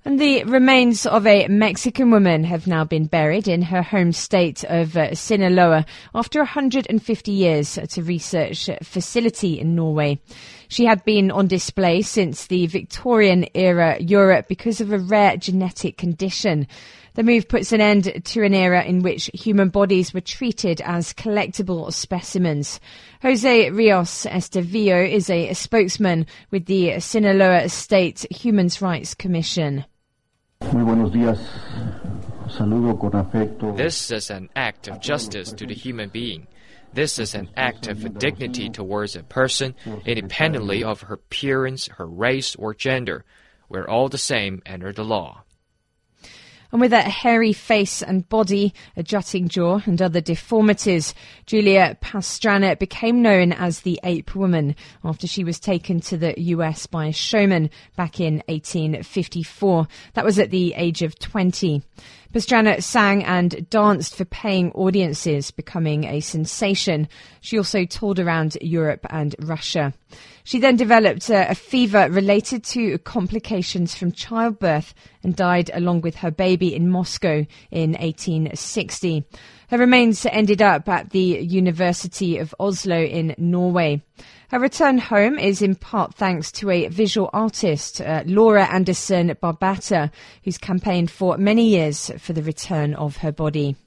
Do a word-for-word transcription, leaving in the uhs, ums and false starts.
And the remains of a Mexican woman have now been buried in her home state of uh, Sinaloa after one hundred fifty years at a research facility in Norway. She had been on display since the Victorian-era Europe because of a rare genetic condition. The move puts an end to an era in which human bodies were treated as collectible specimens. Jose Rios Estevillo is a spokesman with the Sinaloa State Human Rights Commission. Muy buenos días. Saludo con afecto. This is an act of justice to the human being. This is an act of dignity towards a person, independently of her appearance, her race, or gender. We're all the same under the law. And with a hairy face and body, a jutting jaw and other deformities, Julia Pastrana became known as the Ape Woman after she was taken to the U S by a showman back in eighteen fifty-four. That was at the age of twenty. Pastrana sang and danced for paying audiences, becoming a sensation. She also toured around Europe and Russia. She then developed a, a fever related to complications from childbirth and died along with her baby in Moscow in eighteen sixty. Her remains ended up at the University of Oslo in Norway. Her return home is in part thanks to a visual artist, uh, Laura Anderson Barbata, who's campaigned for many years for the return of her body.